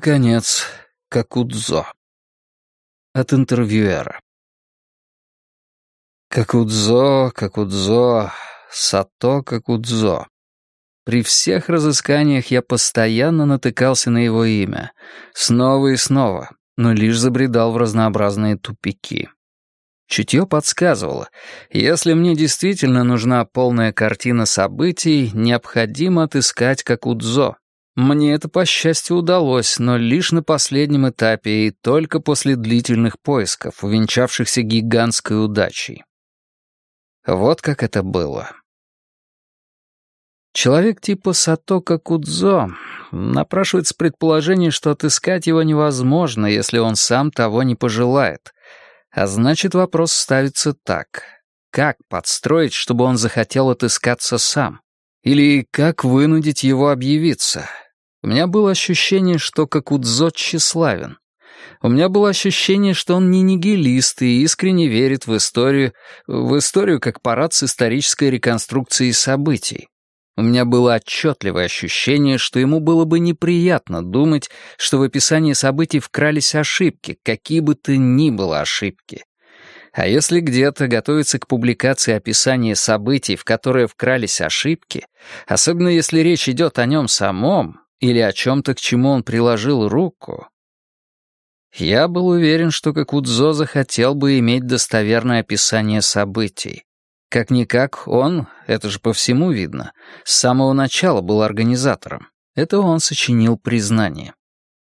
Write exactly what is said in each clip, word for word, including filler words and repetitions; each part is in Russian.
наконец, Какудзо. От интервьюера. Какудзо, Какудзо, Сато Какудзо. При всех разысканиях я постоянно натыкался на его имя, снова и снова, но лишь забредал в разнообразные тупики. Чутье подсказывало, если мне действительно нужна полная картина событий, необходимо отыскать Какудзо. Мне это, по счастью, удалось, но лишь на последнем этапе и только после длительных поисков, увенчавшихся гигантской удачей. Вот как это было. Человек типа Сато Какудзо, напрашивается предположение, что отыскать его невозможно, если он сам того не пожелает. А значит, вопрос ставится так. Как подстроить, чтобы он захотел отыскаться сам? Или как вынудить его объявиться? У меня было ощущение, что Какудзо тщеславен. У меня было ощущение, что он не нигилист и искренне верит в историю, в историю как парад с исторической реконструкцией событий. У меня было отчетливое ощущение, что ему было бы неприятно думать, что в описании событий вкрались ошибки, какие бы то ни было ошибки. А если где-то готовится к публикации описание событий, в которые вкрались ошибки, особенно если речь идет о нем самом или о чем-то, к чему он приложил руку... Я был уверен, что Какудзо захотел бы иметь достоверное описание событий. Как-никак он, это же по всему видно, с самого начала был организатором. Это он сочинил признание.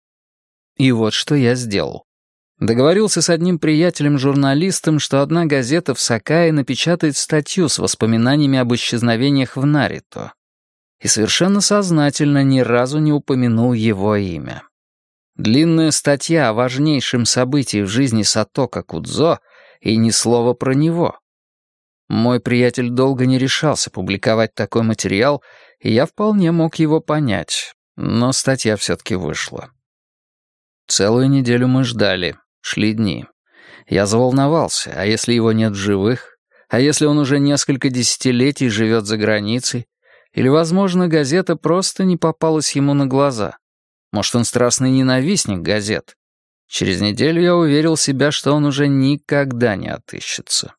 И вот что я сделал. Договорился с одним приятелем-журналистом, что одна газета в Сакае напечатает статью с воспоминаниями об исчезновениях в Нарито. И совершенно сознательно ни разу не упомянул его имя. Длинная статья о важнейшем событии в жизни Сато Какудзо и ни слова про него. Мой приятель долго не решался публиковать такой материал, и я вполне мог его понять, но статья все-таки вышла. Целую неделю мы ждали, шли дни. Я заволновался, а если его нет в живых? А если он уже несколько десятилетий живет за границей? Или, возможно, газета просто не попалась ему на глаза? Может, он страстный ненавистник газет? Через неделю я уверил себя, что он уже никогда не отыщется.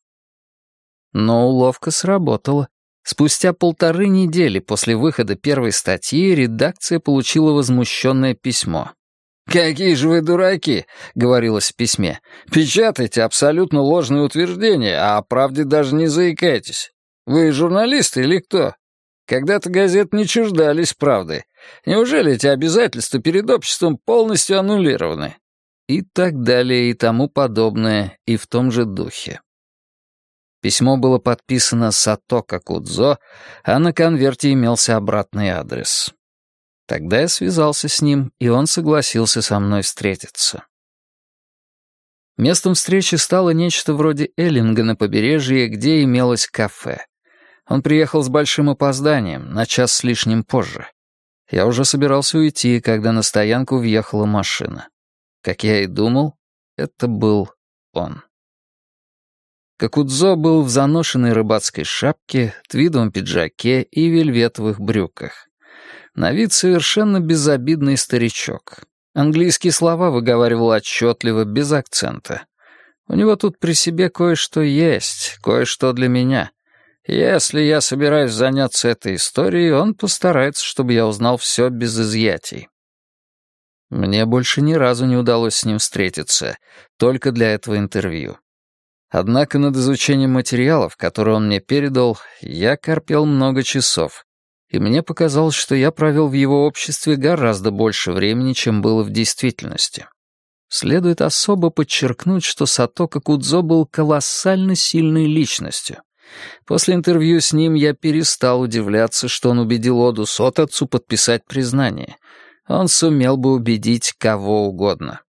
Но уловка сработала. Спустя полторы недели после выхода первой статьи редакция получила возмущенное письмо. «Какие же вы дураки!» — говорилось в письме. «Печатайте абсолютно ложные утверждения, а о правде даже не заикайтесь. Вы журналисты или кто? Когда-то газеты не чуждались правды. Неужели эти обязательства перед обществом полностью аннулированы?» И так далее, и тому подобное, и в том же духе. Письмо было подписано Сато Какудзо, а на конверте имелся обратный адрес. Тогда я связался с ним, и он согласился со мной встретиться. Местом встречи стало нечто вроде Эллинга на побережье, где имелось кафе. Он приехал с большим опозданием, на час с лишним позже. Я уже собирался уйти, когда на стоянку въехала машина. Как я и думал, это был он. Какудзо был в заношенной рыбацкой шапке, твидовом пиджаке и вельветовых брюках. На вид совершенно безобидный старичок. Английские слова выговаривал отчетливо, без акцента. У него тут при себе кое-что есть, кое-что для меня. Если я собираюсь заняться этой историей, он постарается, чтобы я узнал все без изъятий. Мне больше ни разу не удалось с ним встретиться, только для этого интервью. Однако над изучением материалов, которые он мне передал, я корпел много часов, и мне показалось, что я провел в его обществе гораздо больше времени, чем было в действительности. Следует особо подчеркнуть, что Сато Какудзо был колоссально сильной личностью. После интервью с ним я перестал удивляться, что он убедил Оду Сотацу подписать признание. Он сумел бы убедить кого угодно.